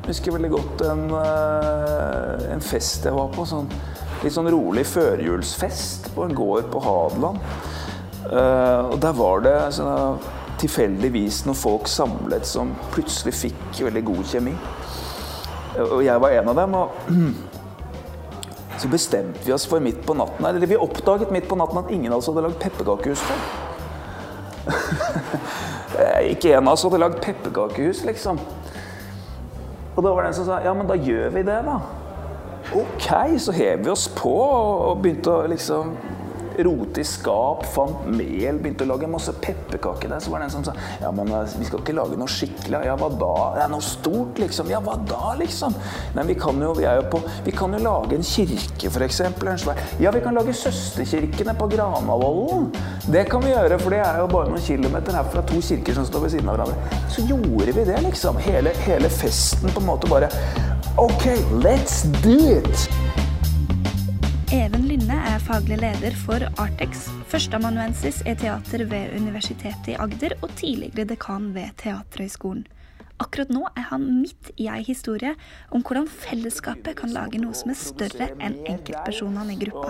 Jeg husker veldig godt en fest jeg var på, litt sånn rolig førjulsfest på en gård på Hadeland. Og der var det tilfeldigvis noen folk samlet som plutselig fikk veldig god kjemi. Og jeg var en av dem, og så bestemte vi oss for midt på natten, eller vi oppdaget midt på natten at ingen av oss hadde lagd pepperkakehus før. Ikke en av oss hadde lagd pepperkakehus, liksom. Og da var det en som sa, ja, men da gjør vi det da. Ok, så hev vi oss på og begynte å liksom rote i skap, fant mel, begynte å lage masse pepperkaker der. Så var det en som sa, ja, men vi skal ikke lage noe skikkelig. Ja, hva da? Det er noe stort, liksom. Ja, hva da, liksom? Nei, vi kan jo lage en kirke, for eksempel. Ja, vi kan lage søsterkirkene på Granavolden. Det kan vi gjøre, for det er jo bare noen kilometer herfra, 2 kirker som står ved siden av hverandre. Så gjorde vi det, liksom. Hele festen på en måte bare, ok, let's do it! Even Lynne er faglig leder for Artex, førsteamanuensis i teater ved Universitetet i Agder og tidligere dekan ved Teaterhøgskolen. Akkurat nå er han midt i en historie om hvordan fellesskapet kan lage noe som er større enn enkeltpersonene i gruppa.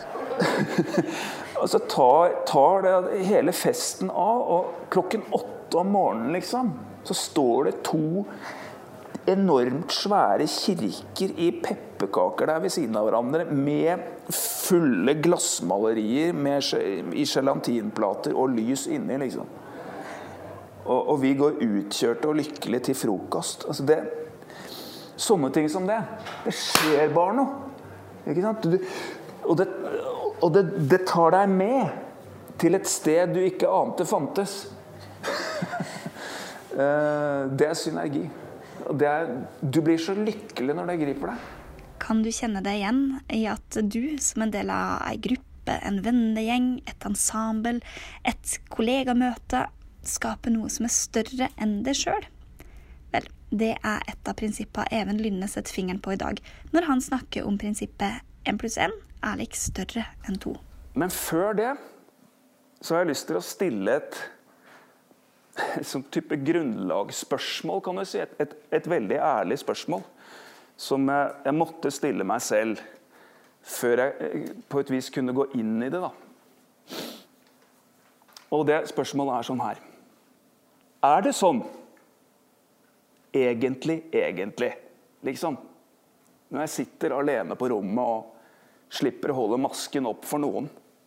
Altså tar det hele festen av, og 8:00 om morgenen liksom, så står det 2 enormt svære kirker i pepperkaker der ved siden av hverandre, med fulle glassmalerier i gelatinplater og lys inni, liksom. Og vi går utkjørte og lykkelige til frokost. Altså sånne ting som det skjer bare noe. Ikke sant? Og det tar deg med til et sted du ikke ante fantes. Det er synergi. Du blir så lykkelig når det griper deg. Kan du kjenne deg igjen i at du, som en del av en gruppe, en vennegjeng, et ensemble, et kollegamøte, skaper noe som er større enn deg selv? Vel, det er et av prinsippene Even Lynne setter fingeren på i dag, når han snakker om prinsippet 1+1 er lik større enn 2. Men før det, så har jeg lyst til å stille et sånn type grunnlagsspørsmål, kan du si. Et veldig ærlig spørsmål, som jeg måtte stille meg selv før jeg på et vis kunne gå inn i det, da. Og det spørsmålet er sånn her. Er det sånn? Egentlig, liksom. Når jeg sitter alene på rommet og slipper å holde masken opp for noen.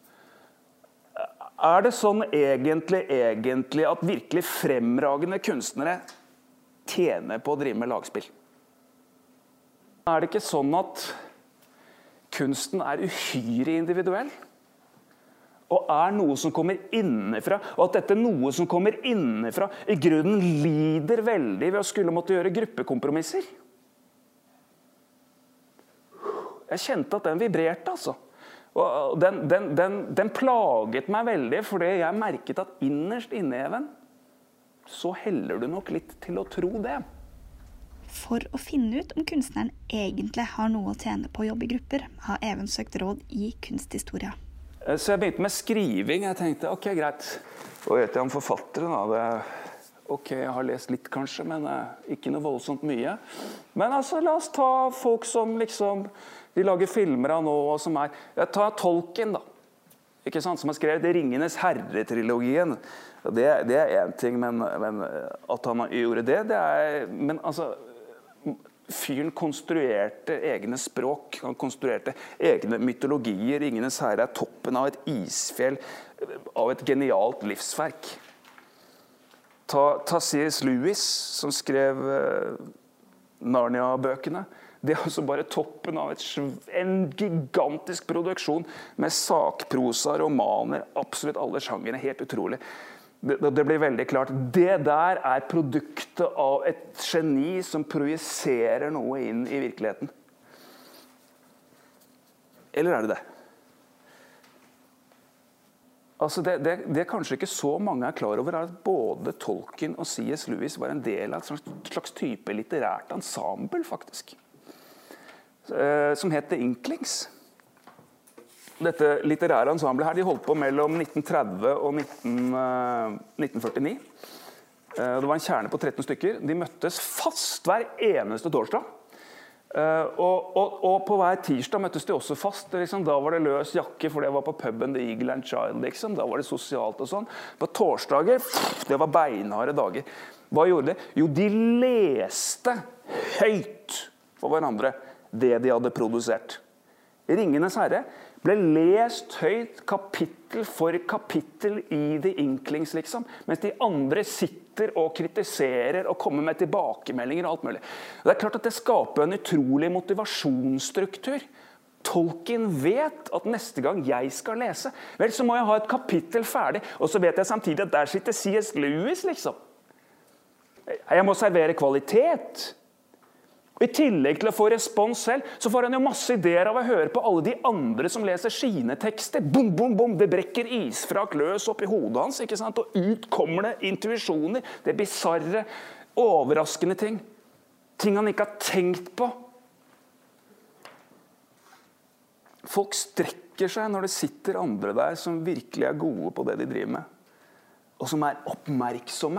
Er det sånn egentlig at virkelig fremragende kunstnere tjener på å drive med lagspill? Er det ikke sånn at kunsten er uhyre individuell? Og er noe som kommer innenfra, og at dette noe som kommer innenfra i grunnen lider veldig ved å skulle måtte gjøre gruppekompromisser? Jeg kjente at den vibrerte, altså. Og den plaget meg veldig, fordi jeg merket at innerst inne, Even, så heller du nok litt til å tro det. For å finne ut om kunstneren egentlig har noe å tjene på å jobbe i grupper, har Even søkt råd i kunsthistoria. Så jeg begynte med skriving. Jeg tenkte, ok, greit. Og vet jeg om forfattere, da. Ok, jeg har lest litt kanskje, men ikke noe voldsomt mye. Men altså, la oss ta folk som liksom... De lager filmer av nå, og som jeg tar Tolkien, da. Ikke sant? Som har skrevet Ringenes herre-trilogien. Det er en ting, men at han gjorde det er... Men altså, fyren konstruerte egne språk, han konstruerte egne mytologier. Ringenes herre er toppen av et isfjell, av et genialt livsverk. Ta C.S. Lewis, som skrev Narnia-bøkene. Det er altså bare toppen av en gigantisk produksjon med sakprosa, romaner, absolutt alle sjangere, helt utrolig. Det blir veldig klart. Det der er produktet av et geni som projiserer noe inn i virkeligheten. Eller er det det? Altså det kanskje ikke så mange er klar over, er at både Tolkien og C.S. Lewis var en del av et slags type litterært ensemble, faktisk. Som het The Inklings. Dette litterære ensemblet her, de holdt på mellom 1930 og 1949. Det var en kjerne på 13 stykker. De møttes fast hver eneste torsdag. Og på hver tirsdag møttes de også fast. Liksom. Da var det løs jakke, for det var på puben The Eagle and Child. Liksom. Da var det sosialt og sånn. På torsdager, det var beinharde dager. Hva gjorde de? Jo, de leste høyt for hverandre det de hadde produsert. Ringenes herre ble lest høyt kapittel for kapittel i The Inklings, liksom. Mens de andre sitter og kritiserer og kommer med tilbakemeldinger og alt mulig. Det er klart at det skaper en utrolig motivasjonsstruktur. Tolkien vet at neste gang jeg skal lese, vel, så må jeg ha et kapittel ferdig. Og så vet jeg samtidig at der sitter C.S. Lewis, liksom. Jeg må servere kvalitet. Og i tillegg til å få respons selv, så får han jo masse ideer av å høre på alle de andre som leser sine tekster. Bom, bom, bom, det brekker isfrak løs opp i hodet hans, ikke sant? Og ut kommer det intuisjoner, det bizarre, overraskende ting. Ting han ikke har tenkt på. Folk strekker seg når det sitter andre der som virkelig er gode på det de driver med. Og som er oppmerksomme.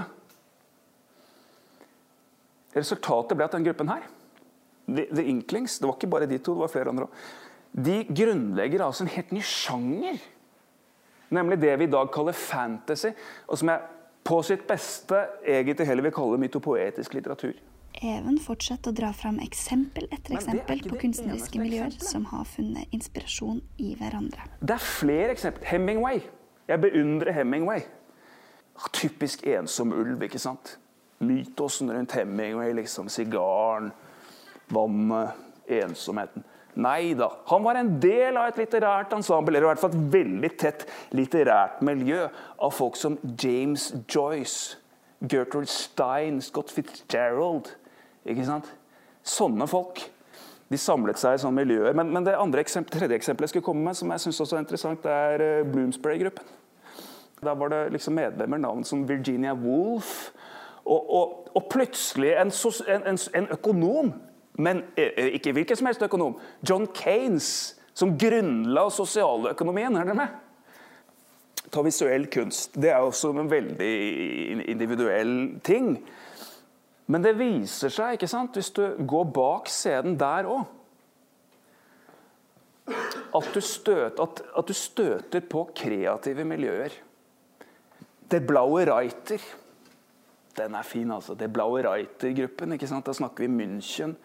Resultatet ble at den gruppen her, The Inklings, det var ikke bare de to, det var flere andre også. De grunnlegger altså en helt ny sjanger. Nemlig det vi i dag kaller fantasy, og som jeg på sitt beste egentlig heller vil kalle mytopoetisk litteratur. Even fortsetter å dra fram eksempel etter eksempel på kunstneriske miljøer som har funnet inspirasjon i hverandre. Det er flere eksempler. Hemingway. Jeg beundrer Hemingway. Typisk ensom ulv, ikke sant? Mytosen rundt Hemingway, liksom sigaren, vannet, ensomheten. Nei da, han var en del av et litterært ensemble, eller i hvert fall et veldig tett litterært miljø av folk som James Joyce, Gertrude Stein, Scott Fitzgerald, ikke sant? Sånne folk, de samlet seg i sånne miljøer. Men det tredje eksempelet jeg skulle komme med, som jeg synes også er interessant, det er Bloomsbury-gruppen. Der var det liksom medlemmer, navn som Virginia Woolf, og plutselig en økonom, men ikke hvilken som helst økonom, John Keynes, som grunnla sosialøkonomien, er dere med? Ta visuell kunst, det er også en veldig individuell ting. Men det viser seg, ikke sant, hvis du går bak scenen der også, at du støter på kreative miljøer. Det blaue Reiter, den er fin altså, det blaue Reiter-gruppen, ikke sant, da snakker vi München,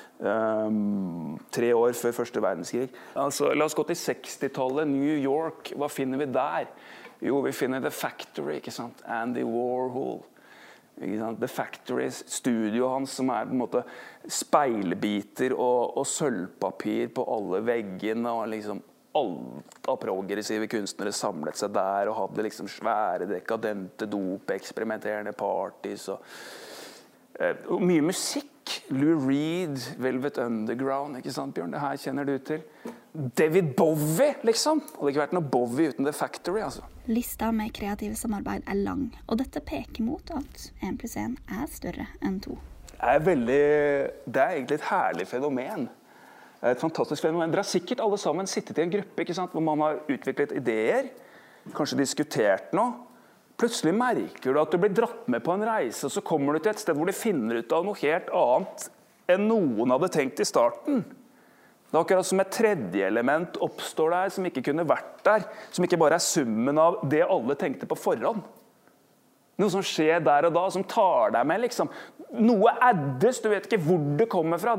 3 år før første verdenskrig. Altså, la oss gå til 60-tallet, New York, hva finner vi der? Jo, vi finner The Factory, ikke sant, Andy Warhol, ikke sant? The Factory, studio hans som er på en måte speilbiter og sølvpapir på alle veggene, og liksom alt av progressive kunstnere samlet seg der og hadde liksom svære, dekadente, eksperimenterende parties og mye musikk. Lou Reed, Velvet Underground, ikke sant, Bjørn? Det her kjenner du til. David Bowie, liksom. Det hadde ikke vært noe Bowie uten The Factory, altså. Lista med kreative samarbeid er lang, og dette peker mot at 1 + 1 er større enn 2. Det er egentlig et herlig fenomen. Et fantastisk fenomen. Dere har sikkert alle sammen sittet i en gruppe, ikke sant, hvor man har utviklet ideer, kanskje diskutert noe. Plutselig merker du at du blir dratt med på en reise, og så kommer du til et sted hvor du finner ut av noe helt annet enn noen hadde tenkt i starten. Det er akkurat som et tredje element oppstår der, som ikke kunne vært der, som ikke bare er summen av det alle tenkte på forhånd. Noe som skjer der og da, som tar deg med, liksom. Noe addes, du vet ikke hvor det kommer fra.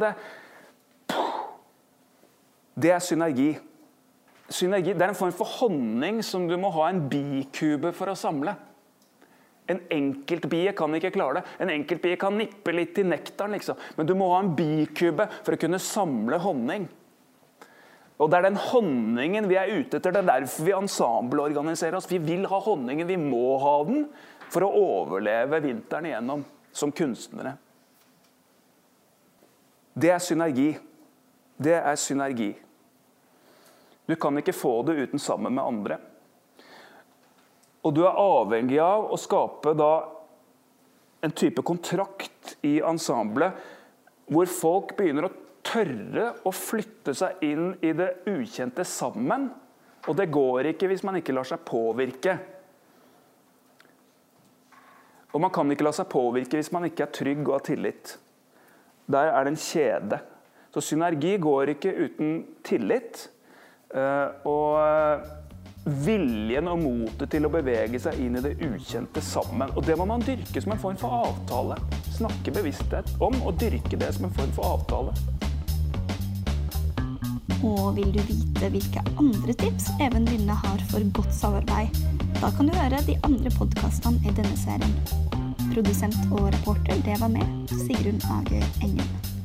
Det er synergi. Synergi, det er en form for honning som du må ha en bikube for å samle. En enkeltbie kan ikke klare det. En enkeltbie kan nippe litt i nektaren, liksom. Men du må ha en bikube for å kunne samle honning. Og det er den honningen vi er ute etter. Det er derfor vi ensembleorganiserer oss. Vi vil ha honningen, vi må ha den for å overleve vinteren igjennom som kunstnere. Det er synergi. Det er synergi. Du kan ikke få det uten sammen med andre. Og du er avhengig av å skape da en type kontrakt i ensemblet hvor folk begynner å tørre å flytte seg inn i det ukjente sammen. Og det går ikke hvis man ikke lar seg påvirke. Og man kan ikke la seg påvirke hvis man ikke trygg og har tillit. Der det en kjede. Så synergi går ikke uten tillit, og viljen og motet til å bevege seg inn i det ukjente sammen. Og det må man dyrke som en form for avtale. Snakke bevissthet om og dyrke det som en form for avtale. Og vil du vite hvilke andre tips Even Lynne har for godt samarbeid, da kan du høre de andre podcastene i denne serien. Produsent og reporter, det var med, Sigrun Agøy Engen.